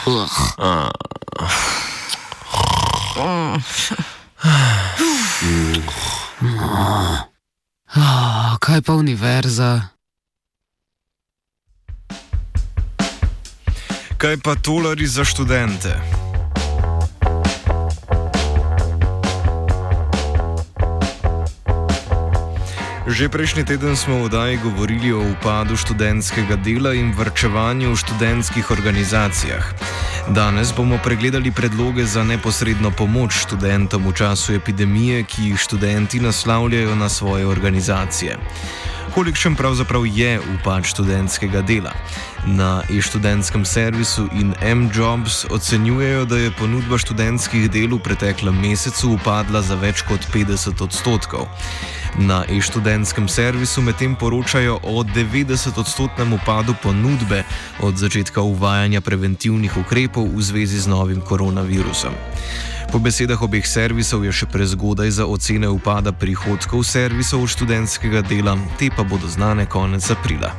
Kaj pa univerza? Kaj pa tolarji za študente? Že prejšnji teden smo v oddaji govorili o upadu študentskega dela in varčevanju v študentskih organizacijah. Danes bomo pregledali predloge za neposredno pomoč študentom v času epidemije, ki jih študenti naslavljajo na svoje organizacije. Kolikšen pravzaprav je upad študentskega dela? Na e-študentskem servisu in mjobs ocenjujejo, da je ponudba študentskih del v preteklem mesecu upadla za več kot 50%. Na e-študentskem servisu medtem poročajo o 90% upadu ponudbe od začetka uvajanja preventivnih ukrepov v zvezi z novim koronavirusom. Po besedah obeh servisov je še prezgodaj za ocene upada prihodkov servisov študentskega dela, te pa bodo znane konec aprila.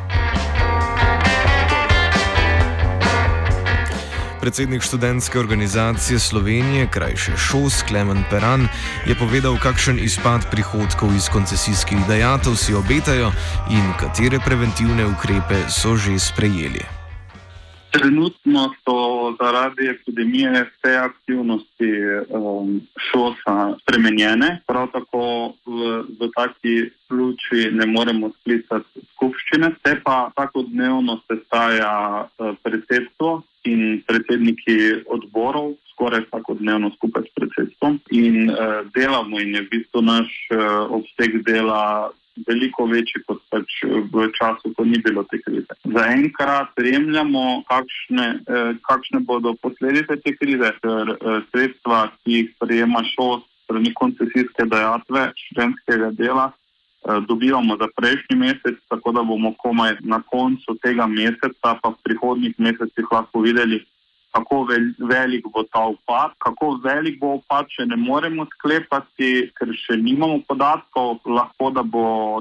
Predsednik študentske organizacije Slovenije, krajše ŠOS, Klemen Peran, je povedal, kakšen izpad prihodkov iz koncesijskih dajatev si obetajo in katere preventivne ukrepe so že sprejeli. Trenutno so zaradi epidemije vse aktivnosti ŠOS-a spremenjene. Prav tako v taki luči ne moremo sklicati skupščine. Se pa vsakodnevno sestaja predsedstvo in predsedniki odborov, skoraj vsakodnevno skupaj s predsedstvom. In delamo in je v bistvu naš obseg dela veliko večji kot pač v času, ko ni bilo te krize. Zaenkrat spremljamo, kakšne bodo posledice te krize, ker sredstva, ki jih sprejema ŠOS strani koncesijske dajatve študentskega dela, dobivamo za prejšnji mesec, tako da bomo komaj na koncu tega meseca, pa v prihodnjih mesecih lahko videli, kako velik bo ta upad. Kako velik bo upad, še ne moremo sklepati, ker še nimamo podatkov. Lahko, da bo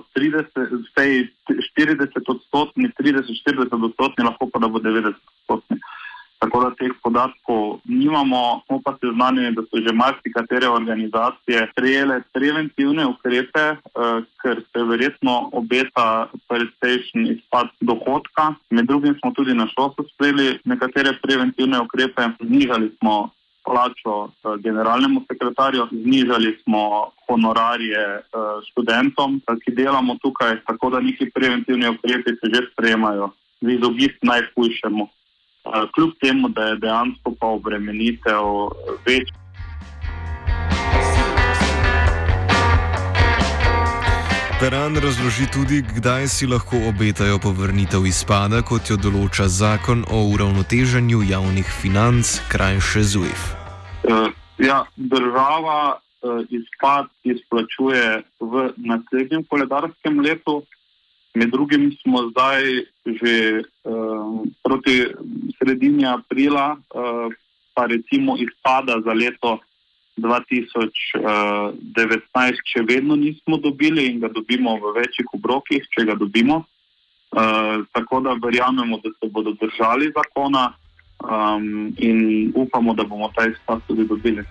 40-odstotni, 30-40-odstotni, lahko pa da bo 90-odstotni. Tako da teh podatkov nimamo, smo pa seznanjeni, da so že marsikatere organizacije sprejele preventivne ukrepe, ker se verjetno obeta precejšen izpad dohodka. Med drugim smo tudi na ŠOS-u sprejeli nekatere preventivne ukrepe. Znižali smo plačo generalnemu sekretarju, znižali smo honorarje študentom, ki delamo tukaj, tako da neki preventivni ukrepi se že sprejemajo v izogib najhujšemu. Kljub temu, da je dejansko pa obremenitev večja. Peran razloži tudi, kdaj si lahko obetajo povrnitev izpada, kot jo določa zakon o uravnoteženju javnih financ, krajše ZUJF. Država izpad izplačuje v naslednjem koledarskem letu. Med drugim smo zdaj že proti sredini aprila, pa recimo izpada za leto 2019 še vedno nismo dobili in ga dobimo v večjih obrokih, če ga dobimo. Tako da verjamemo, da se bodo držali zakona in upamo, da bomo ta izpad tudi dobili.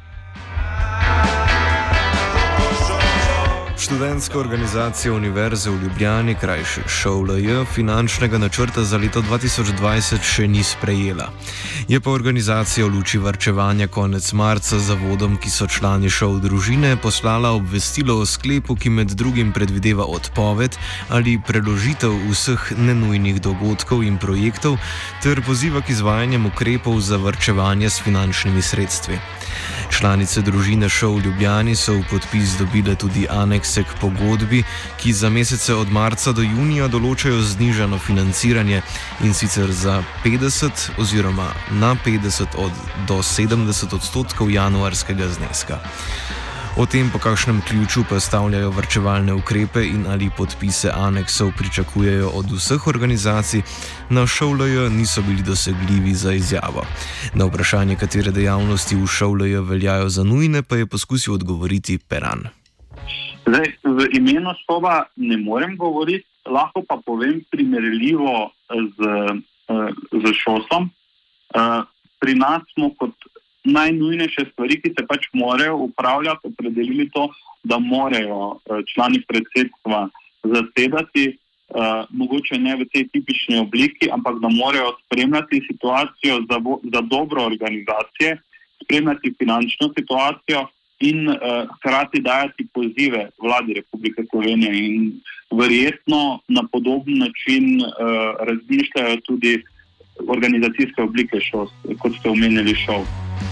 Študentska organizacija Univerze v Ljubljani, krajše ŠOULJ, finančnega načrta za leto 2020 še ni sprejela. Je pa organizacija v luči varčevanja konec marca zavodom, ki so člani ŠOU družine, poslala obvestilo o sklepu, ki med drugim predvideva odpoved ali preložitev vseh nenujnih dogodkov in projektov ter poziva k izvajanjem ukrepov za varčevanje s finančnimi sredstvi. Članice družine ŠOU v Ljubljani so v podpis dobile tudi anekse k pogodbi, ki za mesece od marca do junija določajo znižano financiranje, in sicer za 50 oziroma na 50 do 70 odstotkov januarskega zneska. O tem, po kakšnem ključu postavljajo varčevalne ukrepe in ali podpise aneksov pričakujejo od vseh organizacij, na ŠOULJ niso bili dosegljivi za izjavo. Na vprašanje, katere dejavnosti v ŠOULJ veljajo za nujne, pa je poskusil odgovoriti Peran. Zdaj, v imenu ŠOULJ ne morem govoriti, lahko pa povem primerljivo z ŠOS-om. pri nas smo kot najnujnejše stvari, ki se pač morajo upravljati, opredelili to, da morajo člani predsedstva zasedati, mogoče ne v tej tipični obliki, ampak da morajo spremljati situacijo za dobro organizacije, spremljati finančno situacijo in hkrati dajati pozive vladi Republike Slovenije. In verjetno na podoben način razmišljajo tudi organizacijske oblike ŠOS, kot ste omenili ŠOS.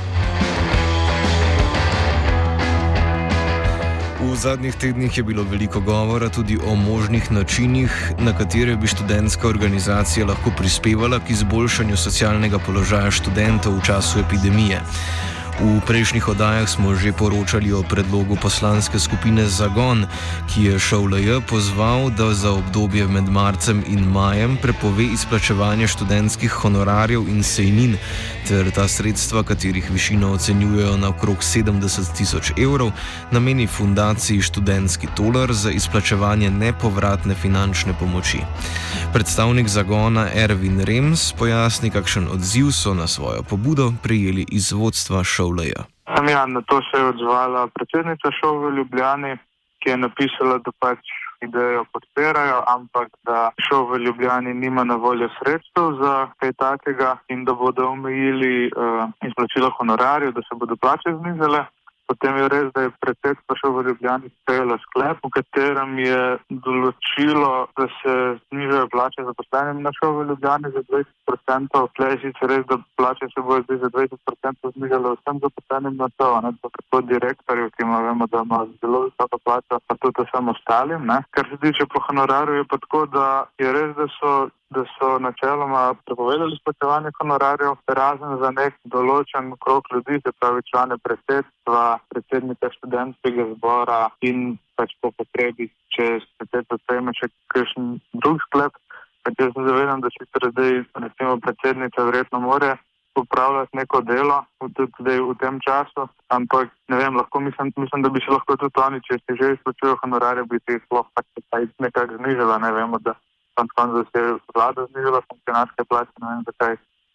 V zadnjih tednih je bilo veliko govora tudi o možnih načinih, na katere bi študentska organizacija lahko prispevala k izboljšanju socialnega položaja študentov v času epidemije. V prejšnjih oddajah smo že poročali o predlogu poslanske skupine Zagon, ki je ŠOLJ pozval, da za obdobje med marcem in majem prepove izplačevanje študentskih honorarjev in sejnin, ter ta sredstva, katerih višino ocenjujejo na okrog 70 000 evrov, nameni fundaciji Študentski tolar za izplačevanje nepovratne finančne pomoči. Predstavnik Zagona Ervin Rems pojasni, kakšen odziv so na svojo pobudo prejeli iz vodstva ŠOLJ. Ja, na to se je odzvala predsednica ŠOU v Ljubljani, ki je napisala, da pač idejo podpirajo, ampak da ŠOU v Ljubljani nima na voljo sredstev za kaj takega in da bodo omejili izplačilo honorarjev, da se bodo plače znižale. Potem je res, da je predsedstvo ŠOU v Ljubljani sprejelo sklep, v katerem je določilo, da se znižajo plače zaposlenim na ŠOU v Ljubljani za 20%. Tle je sicer res, da plače se bojo zdaj za 20% znižale vsem zaposlenim na ŠOU, ne tako direktorju, ki vemo, da ima zelo visoko plačo, pa tudi vsem ostalim. Ne. Kar se tiče po honorarju, je pa tako, da je res, da so načeloma prepovedali izplačevanje honorarjev, razen za nek določen krog ljudi, se pravi člane predsedstva, predsednika študentskega zbora in pač po potrebi, če predsedstvo sprejme še kakšen drug sklep. Jaz se zavedam, da sicer zdaj recimo predsednica verjetno more upravljati neko delo zdaj v tem času, ampak ne vem, lahko mislim, da bi se lahko tudi oni, če si že izplačujejo honorarje, bi si sploh pač nekako znižala, ne vemo, da konec se je vlada znižala funkcionarske plače, ne vem zakaj.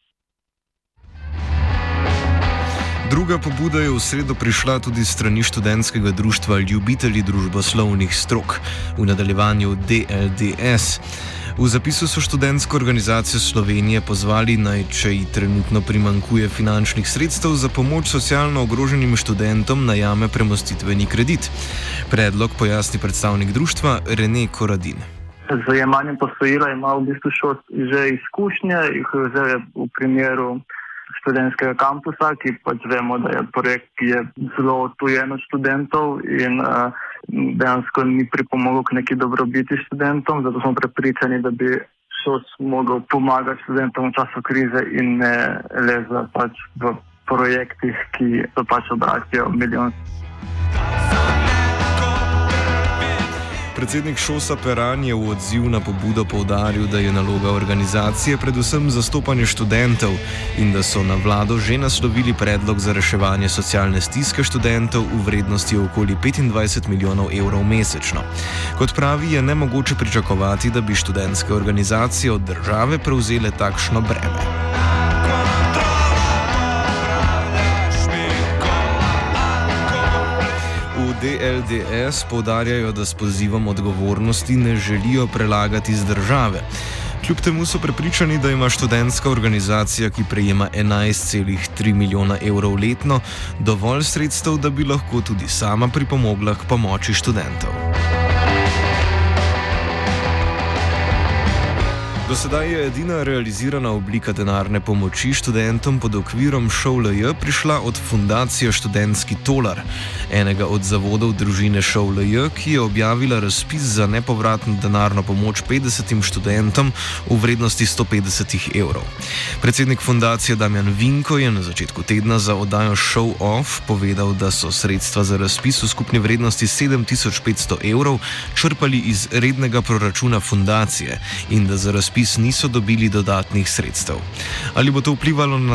Druga pobuda je v sredo prišla tudi strani študentskega društva Ljubitelji družboslovnih strok, v nadaljevanju DLDS. V zapisu so študentsko organizacijo Slovenije pozvali naj, če ji trenutno primanjkuje finančnih sredstev za pomoč socialno ogroženim študentom, najame premostitveni kredit. Predlog pojasni predstavnik društva Rene Koradin. Z jemanjem posojila ima v bistvu ŠOS že izkušnje, v primeru študentskega kampusa, ki pač vemo, da je projekt, ki je zelo odtujen od študentov in dejansko ni pripomogel k neki dobrobiti študentom, zato smo prepričani, da bi ŠOS mogel pomagati študentom v času krize in ne le pač v projektih, ki so pač obračajo milijon. Predsednik ŠOS-a Peran je v odziv na pobudo poudaril, da je naloga organizacije predvsem zastopanje študentov in da so na vlado že naslovili predlog za reševanje socialne stiske študentov v vrednosti okoli 25 milijonov evrov mesečno. Kot pravi, je nemogoče pričakovati, da bi študentske organizacije od države prevzele takšno breme. DLDS poudarjajo, da s pozivom odgovornosti ne želijo prelagati z države. Kljub temu so prepričani, da ima študentska organizacija, ki prejema 11,3 milijona evrov letno, dovolj sredstev, da bi lahko tudi sama pripomogla k pomoči študentov. Do sedaj je edina realizirana oblika denarne pomoči študentom pod okvirom ŠOLJ prišla od fundacije Študentski tolar, enega od zavodov družine ŠOLJ, ki je objavila razpis za nepovratno denarno pomoč 50 študentom v vrednosti 150 evrov. Predsednik fundacije Damjan Vinko je na začetku tedna za oddajo Show Off povedal, da so sredstva za razpis v skupni vrednosti 7500 evrov črpali iz rednega proračuna fundacije in da za razpis razpis niso dobili dodatnih sredstev. Ali bo to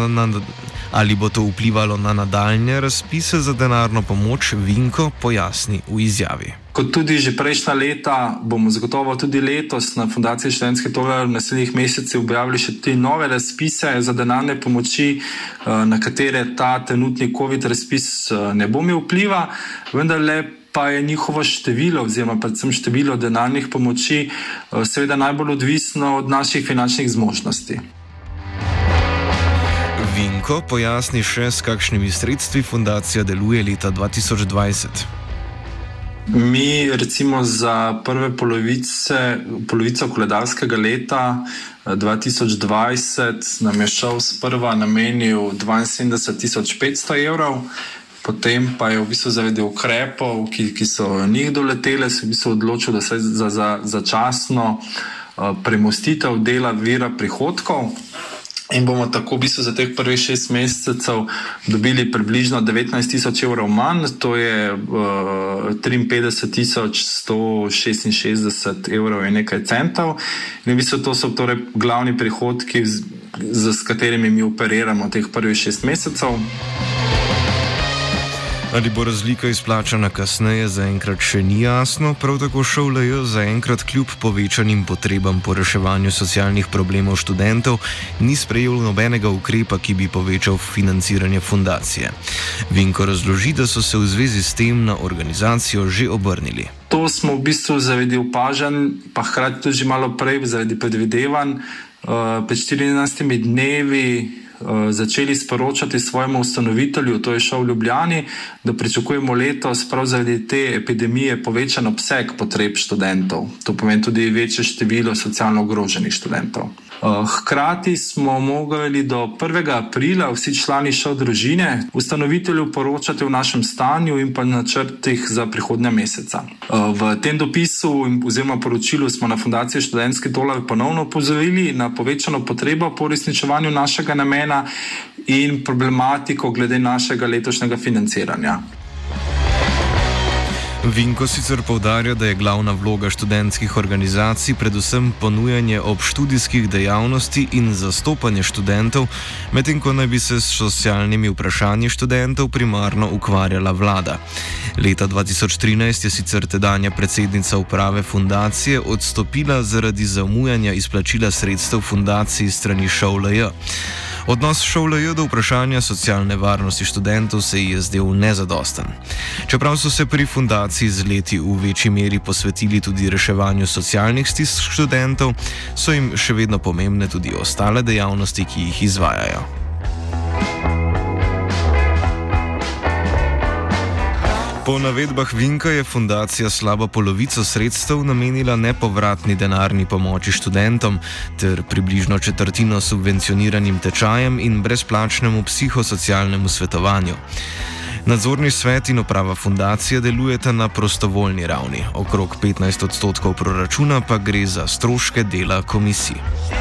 vplivalo na nadaljnje razpise za denarno pomoč, Vinko pojasni v izjavi. Kot tudi že prejšnja leta, bomo zagotovo tudi letos na Fundaciji Študentski tolar v naslednjih mesecih objavili še 3 nove razpise za denarne pomoči, na katere ta trenutni COVID razpis ne bo imel vpliva, vendar le pa je njihovo število oziroma predvsem število denarnih pomoči seveda najbolj odvisno od naših finančnih zmožnosti. Vinko pojasni še, s kakšnimi sredstvi fundacija deluje leta 2020. Mi recimo za prve polovico koledarskega leta 2020 nam je šel sprva namenil 72.500 evrov, potem pa je v bistvu zaradi ukrepov, ki so njih doletele, se v bistvu odločil, da se za začasno premostitev dela vira prihodkov. In bomo tako v bistvu za teh prvih 6 mesecev dobili približno 19.000 evrov manj, to je 53.166 evrov in nekaj centov. In v bistvu to so torej glavni prihodki, s katerimi mi operiramo teh prvih 6 mesecev. Ali bo razlika izplačana kasneje, zaenkrat še ni jasno, prav tako ŠOULJ zaenkrat kljub povečanim potrebam po reševanju socialnih problemov študentov ni sprejel nobenega ukrepa, ki bi povečal financiranje fundacije. Vinko razloži, da so se v zvezi s tem na organizacijo že obrnili. To smo v bistvu zaradi opažanj, pa hkrati tudi že malo prej zaradi predvidevanj, pred 14 dnevi začeli sporočati svojemu ustanovitelju, to je ŠOU v Ljubljani, da pričakujemo letos prav zaradi te epidemije povečan obseg potreb študentov. To pomeni tudi večje število socialno ogroženih študentov. Hkrati smo mogli do 1. aprila vsi člani ŠOU družine ustanovitelju poročati o našem stanju in pa načrtih za prihodnja meseca. V tem dopisu oziroma poročilu smo na Fundaciji Študentski tolar ponovno opozorili na povečano potrebo po uresničevanju našega namena in problematiko glede našega letošnjega financiranja. Vinko sicer poudarja, da je glavna vloga študentskih organizacij predvsem ponujanje obštudijskih dejavnosti in zastopanje študentov, medtem ko naj bi se s socialnimi vprašanji študentov primarno ukvarjala vlada. Leta 2013 je sicer tedanja predsednica uprave fundacije odstopila zaradi zamujanja izplačila sredstev fundaciji strani ŠOULJ. Odnos ŠOULJ do vprašanja socialne varnosti študentov se je zdel nezadosten. Čeprav so se pri fundaciji z leti v večji meri posvetili tudi reševanju socialnih stisk študentov, so jim še vedno pomembne tudi ostale dejavnosti, ki jih izvajajo. Po navedbah Vinka je fundacija slabo polovico sredstev namenila nepovratni denarni pomoči študentom ter približno četrtino subvencioniranim tečajem in brezplačnemu psihosocialnemu svetovanju. Nadzorni svet in uprava fundacije delujeta na prostovoljni ravni, okrog 15% proračuna pa gre za stroške dela komisij.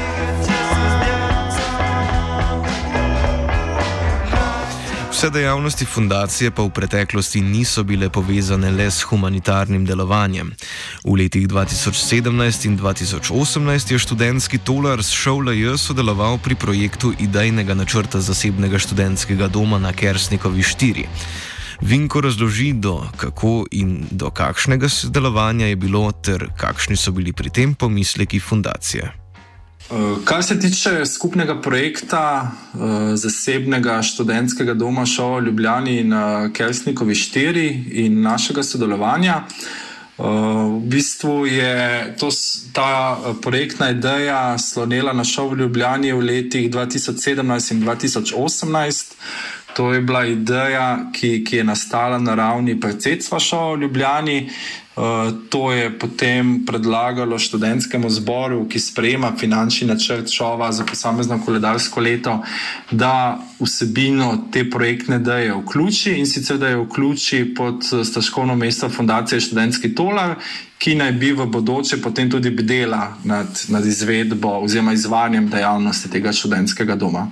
Vse dejavnosti fundacije pa v preteklosti niso bile povezane le s humanitarnim delovanjem. V letih 2017 in 2018 je študentski tolar s ŠOULJ sodeloval pri projektu idejnega načrta zasebnega študentskega doma na Kersnikovi 4. Vinko razloži, do kako in do kakšnega sodelovanja je bilo ter kakšni so bili pri tem pomisleki fundacije. Kar se tiče skupnega projekta zasebnega študentskega doma ŠOU v Ljubljani na Kersnikovi 4 in našega sodelovanja, v bistvu je ta projektna ideja slonela na ŠOU v Ljubljani v letih 2017 in 2018. To je bila ideja, ki je nastala na ravni predsedstva ŠOU v Ljubljani. To je potem predlagalo študentskemu zboru, ki sprejema finančni načrt ŠOU-a za posamezno koledarsko leto, da vsebino te projektne ideje vključi in sicer da jo vključi pod stroškovno mesto Fundacije Študentski tolar, ki naj bi v bodoče potem tudi bdela nad izvedbo oziroma izvajanjem dejavnosti tega študentskega doma.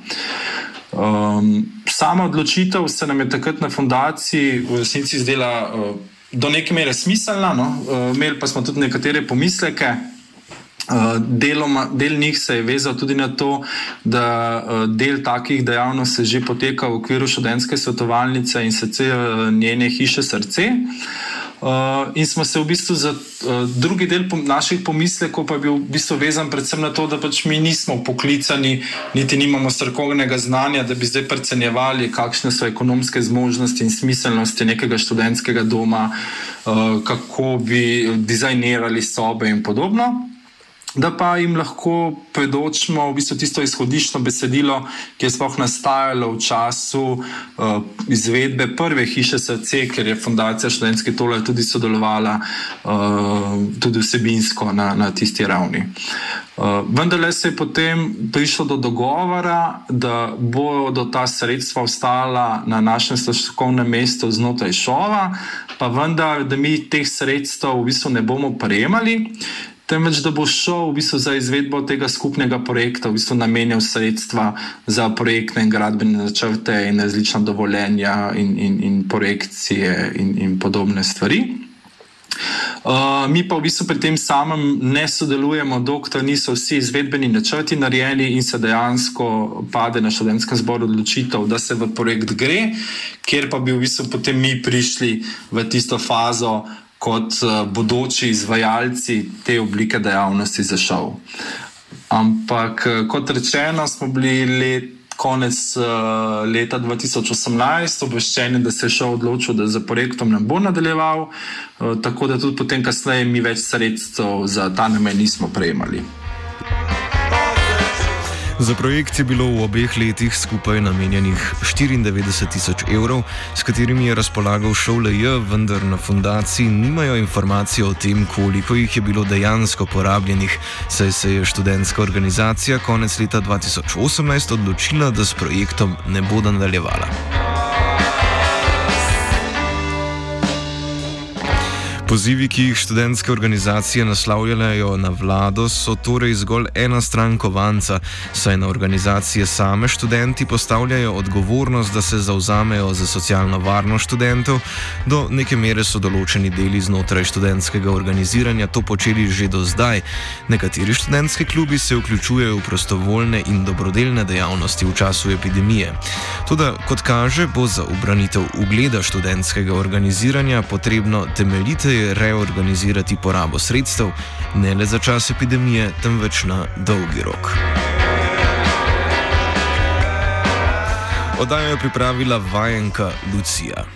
Sama odločitev se nam je takrat na fundaciji v resnici zdela do neke mere smiselna, imeli pa smo tudi nekatere pomisleke, Del njih se je vezal tudi na to, da del takih dejavnosti že poteka v okviru študentske svetovalnice in sicer njene hiše Srce. In smo se v bistvu za drugi del naših pomislekov pa je bil v bistvu vezan predvsem na to, da pač mi nismo poklicani, niti nimamo strokovnega znanja, da bi zdaj precenjevali, kakšne so ekonomske zmožnosti in smiselnosti nekega študentskega doma, kako bi dizajnirali sobe in podobno. Da pa jim lahko predočimo v bistvu tisto izhodiščno besedilo, ki je sploh nastajalo v času izvedbe prve hiše Srce, ker je Fundacija Študentski tole tudi sodelovala tudi vsebinsko na tisti ravni. Vendarle se je potem prišlo do dogovora, da bodo ta sredstva ostala na našem stroškovnem mestu znotraj šova, pa vendar, da mi teh sredstev v bistvu ne bomo prejemali, temveč da bo šel v bistvu za izvedbo tega skupnega projekta, v bistvu namenjal sredstva za projektne in gradbene načrte in različna dovoljenja in projekcije in podobne stvari. Mi pa v bistvu pri tem samem ne sodelujemo, dokler niso vsi izvedbeni načrti narejeni in se dejansko pade na študentskem zboru odločitev, da se v projekt gre, kjer pa bi v bistvu potem mi prišli v tisto fazo kot bodoči izvajalci te oblike dejavnosti za šov. Ampak, kot rečeno, smo bili konec leta 2018 obveščeni, da se je šov odločil, da za projektom ne bo nadaljeval, tako da tudi potem kasneje mi več sredstev za ta namen nismo prejemali. Za projekt je bilo v obeh letih skupaj namenjenih 94.000 evrov, s katerimi je razpolagal ŠOVLJ, vendar na fundaciji nimajo informacije o tem, koliko jih je bilo dejansko porabljenih, saj se je študentska organizacija konec leta 2018 odločila, da s projektom ne bo nadaljevala. Pozivi, ki jih študentske organizacije naslavljajo na vlado, so torej zgolj ena stran kovanca, saj na organizacije same študenti postavljajo odgovornost, da se zavzamejo za socialno varnost študentov. Do neke mere so določeni deli znotraj študentskega organiziranja to počeli že do zdaj. Nekateri študentski klubi se vključujejo v prostovoljne in dobrodelne dejavnosti v času epidemije. Toda, kot kaže, bo za ubranitev ugleda študentskega organiziranja potrebno temeljiteje reorganizirati porabo sredstev, ne le za čas epidemije, temveč na dolgi rok. Oddajo je pripravila vajenka Lucija.